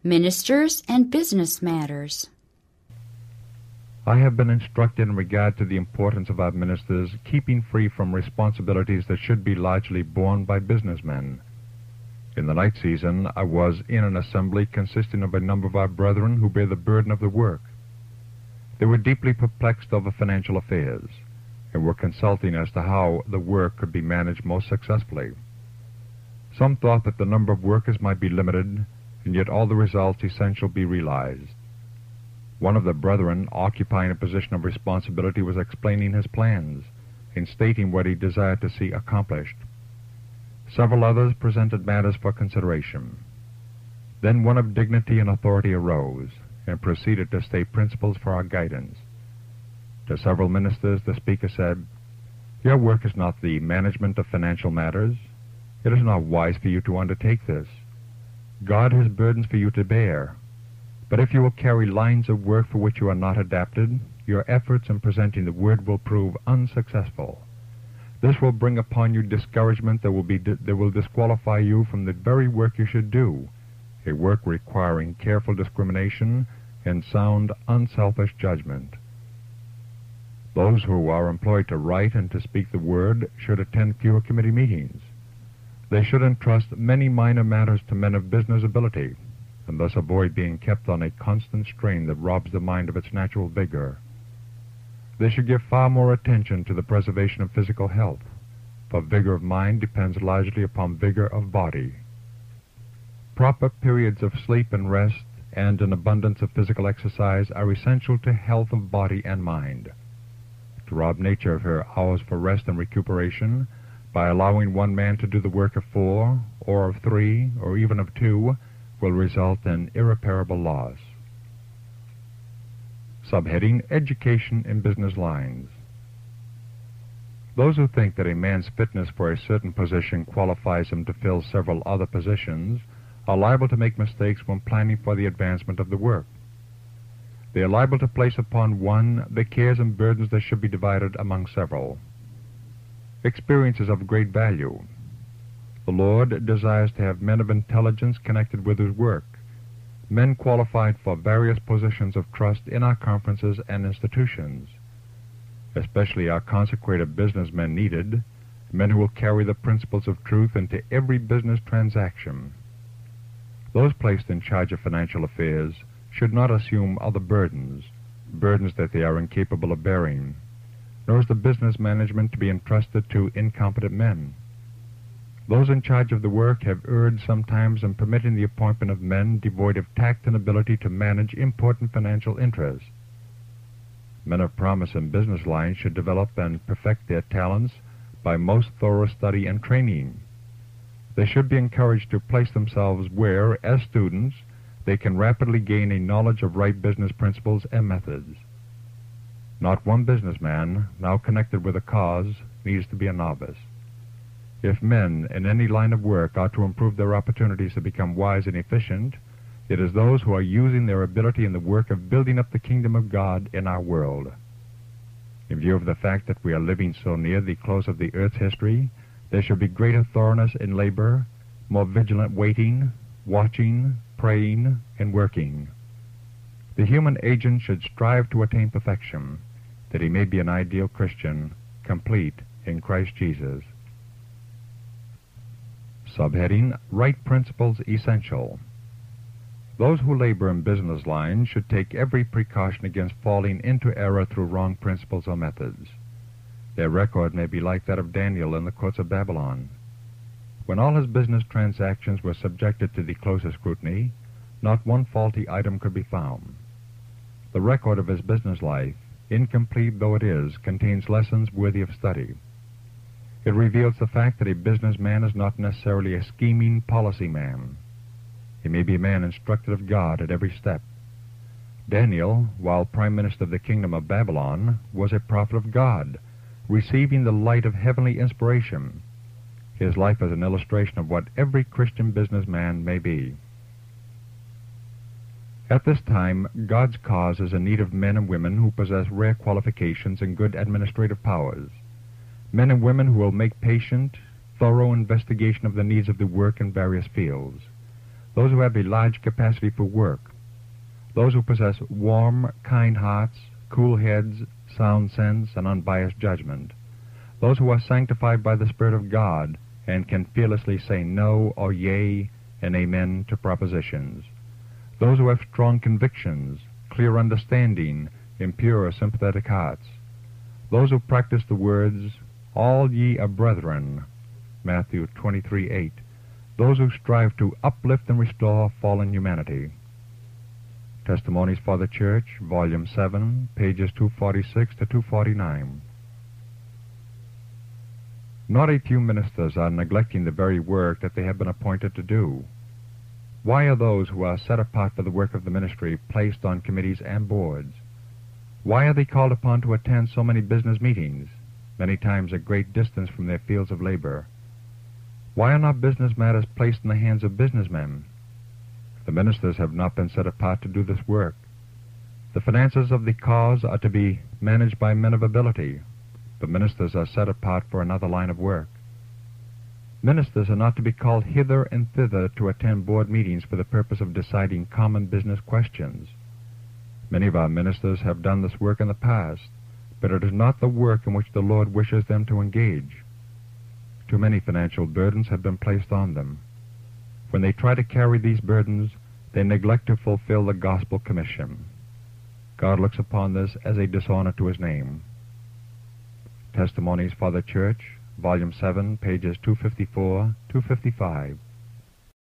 Ministers and Business Matters. I have been instructed in regard to the importance of our ministers keeping free from responsibilities that should be largely borne by businessmen. In the night season, I was in an assembly consisting of a number of our brethren who bear the burden of the work. They were deeply perplexed over financial affairs, and were consulting as to how the work could be managed most successfully. Some thought that the number of workers might be limited, and yet all the results essential be realized. One of the brethren, occupying a position of responsibility, was explaining his plans and stating what he desired to see accomplished. Several others presented matters for consideration. Then one of dignity and authority arose and proceeded to state principles for our guidance. To several ministers the speaker said, "Your work is not the management of financial matters. It is not wise for you to undertake this. God has burdens for you to bear. But if you will carry lines of work for which you are not adapted, your efforts in presenting the word will prove unsuccessful. This will bring upon you discouragement that will disqualify you from the very work you should do, a work requiring careful discrimination and sound, unselfish judgment. Those who are employed to write and to speak the word should attend fewer committee meetings. They should entrust many minor matters to men of business ability, and thus avoid being kept on a constant strain that robs the mind of its natural vigor. They should give far more attention to the preservation of physical health, for vigor of mind depends largely upon vigor of body. Proper periods of sleep and rest and an abundance of physical exercise are essential to health of body and mind. To rob nature of her hours for rest and recuperation by allowing one man to do the work of 4, or of 3, or even of 2, will result in irreparable loss. Subheading: Education in Business Lines. Those who think that a man's fitness for a certain position qualifies him to fill several other positions are liable to make mistakes when planning for the advancement of the work. They are liable to place upon one the cares and burdens that should be divided among several. Experience is of great value. The Lord desires to have men of intelligence connected with His work, men qualified for various positions of trust in our conferences and institutions. Especially are consecrated businessmen needed, men who will carry the principles of truth into every business transaction. Those placed in charge of financial affairs should not assume other burdens that they are incapable of bearing, nor is the business management to be entrusted to incompetent men. Those in charge of the work have erred sometimes in permitting the appointment of men devoid of tact and ability to manage important financial interests. Men of promise in business lines should develop and perfect their talents by most thorough study and training. They should be encouraged to place themselves where, as students, they can rapidly gain a knowledge of right business principles and methods. Not one businessman now connected with a cause needs to be a novice. If men in any line of work are to improve their opportunities to become wise and efficient, it is those who are using their ability in the work of building up the kingdom of God in our world. In view of the fact that we are living so near the close of the earth's history, there should be greater thoroughness in labor, more vigilant waiting, watching, praying, and working. The human agent should strive to attain perfection, that he may be an ideal Christian, complete in Christ Jesus. Subheading: Right Principles Essential. Those who labor in business lines should take every precaution against falling into error through wrong principles or methods. Their record may be like that of Daniel in the courts of Babylon. When all his business transactions were subjected to the closest scrutiny, not one faulty item could be found. The record of his business life, incomplete though it is, contains lessons worthy of study. It reveals the fact that a businessman is not necessarily a scheming policy man. He may be a man instructed of God at every step. Daniel, while prime minister of the kingdom of Babylon, was a prophet of God, receiving the light of heavenly inspiration. His life is an illustration of what every Christian businessman may be. At this time, God's cause is in need of men and women who possess rare qualifications and good administrative powers. Men and women who will make patient, thorough investigation of the needs of the work in various fields. those who have a large capacity for work, those who possess warm, kind hearts, cool heads, sound sense, and unbiased judgment, those who are sanctified by the Spirit of God and can fearlessly say no or yea and amen to propositions, those who have strong convictions, clear understanding, impure, sympathetic hearts, those who practice the words, all ye are brethren, Matthew 23:8, those who strive to uplift and restore fallen humanity. Testimonies for the Church, Volume 7, pages 246 to 249. Not a few ministers are neglecting the very work that they have been appointed to do. Why are those who are set apart for the work of the ministry placed on committees and boards? Why are they called upon to attend so many business meetings, many times at great distance from their fields of labor? Why are not business matters placed in the hands of businessmen? The ministers have not been set apart to do this work. The finances of the cause are to be managed by men of ability. The ministers are set apart for another line of work. Ministers are not to be called hither and thither to attend board meetings for the purpose of deciding common business questions. Many of our ministers have done this work in the past, but it is not the work in which the Lord wishes them to engage. Too many financial burdens have been placed on them. When they try to carry these burdens, they neglect to fulfill the gospel commission. God looks upon this as a dishonor to his name. Testimonies for the Church, Volume 7, pages 254, 255.